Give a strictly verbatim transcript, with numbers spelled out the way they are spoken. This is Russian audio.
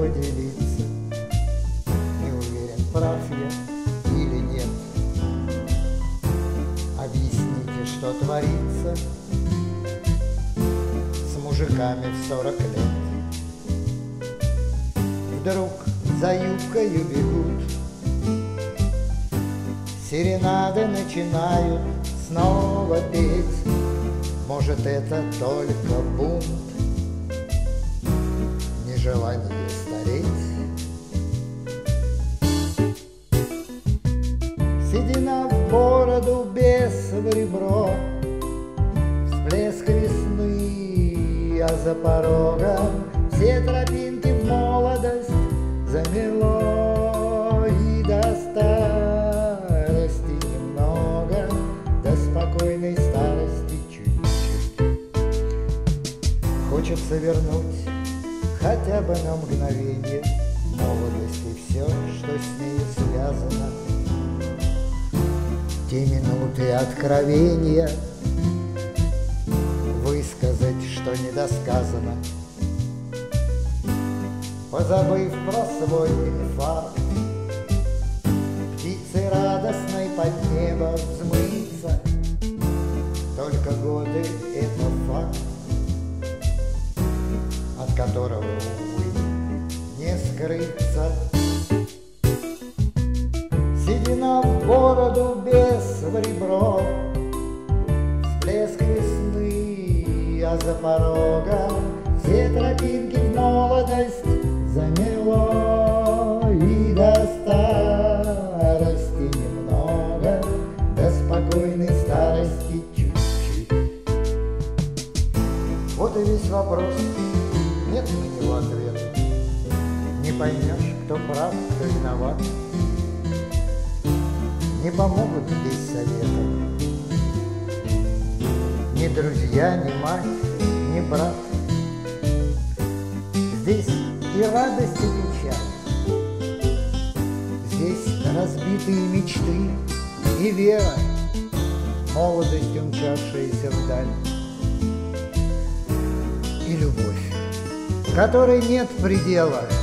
поделиться. Не уверен, прав я или нет. Объясните, что творится с мужиками в сорок лет. Вдруг за юбкою бегут, серенады начинают снова петь. Может, это только бунт, нежелание стареть. Седина в бороду, бес в ребро, всплеск весны, а за порогом все тропинки в молодость замело. И до старости немного, до спокойной старости чуть-чуть. Хочется вернуть хотя бы на мгновение молодость и все, что с ней связано. Те минуты откровения, высказать, что недосказано, позабыв про свой инфаркт, птицей радостной под небо взмыться. Только годы — это факт, от которого, увы, не скрыться. Седина в бороду, бес в ребро, всплеск весны, а за порогом все тропинки в молодость замело. И до старости немного, до спокойной старости чуть-чуть. Вот и весь вопрос, нет на него ответа. Не поймешь, кто прав, кто виноват. Не помогут здесь советом ни друзья, ни мать, ни брат. Здесь и радость, и печаль, здесь разбитые мечты и вера, молодость, умчавшаяся вдаль, и любовь, которой нет предела.